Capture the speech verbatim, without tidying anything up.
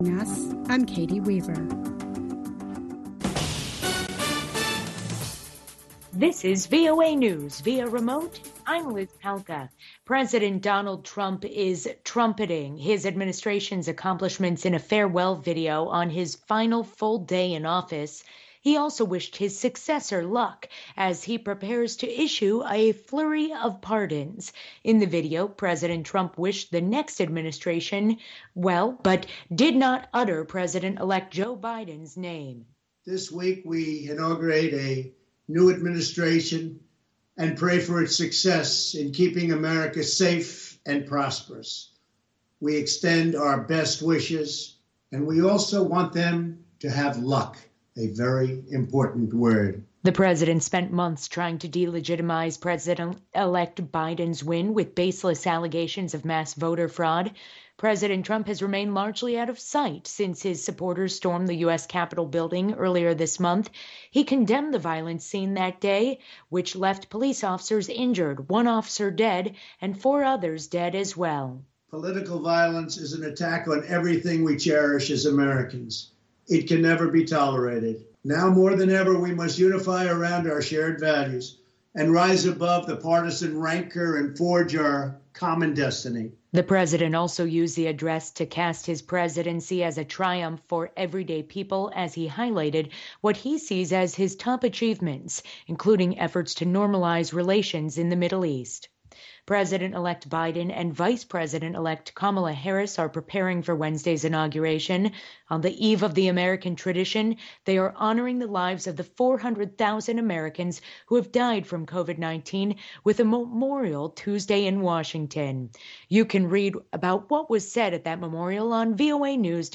Us, I'm Katie Weaver. This is V O A News via remote. I'm Liz Palka. President Donald Trump is trumpeting his administration's accomplishments in a farewell video on his final full day in office. He also wished his successor luck as he prepares to issue a flurry of pardons. In the video, President Trump wished the next administration well, but did not utter President-elect Joe Biden's name. This week, we inaugurate a new administration and pray for its success in keeping America safe and prosperous. We extend our best wishes, and we also want them to have luck, a very important word. The president spent months trying to delegitimize President-elect Biden's win with baseless allegations of mass voter fraud. President Trump has remained largely out of sight since his supporters stormed the U S Capitol building earlier this month. He condemned the violence seen that day, which left police officers injured, one officer dead, and four others dead as well. Political violence is an attack on everything we cherish as Americans. It can never be tolerated. Now more than ever, we must unify around our shared values and rise above the partisan rancor and forge our common destiny. The president also used the address to cast his presidency as a triumph for everyday people as he highlighted what he sees as his top achievements, including efforts to normalize relations in the Middle East. President-elect Biden and Vice President-elect Kamala Harris are preparing for Wednesday's inauguration. On the eve of the American tradition, they are honoring the lives of the four hundred thousand Americans who have died from COVID nineteen with a memorial Tuesday in Washington. You can read about what was said at that memorial on V O A News.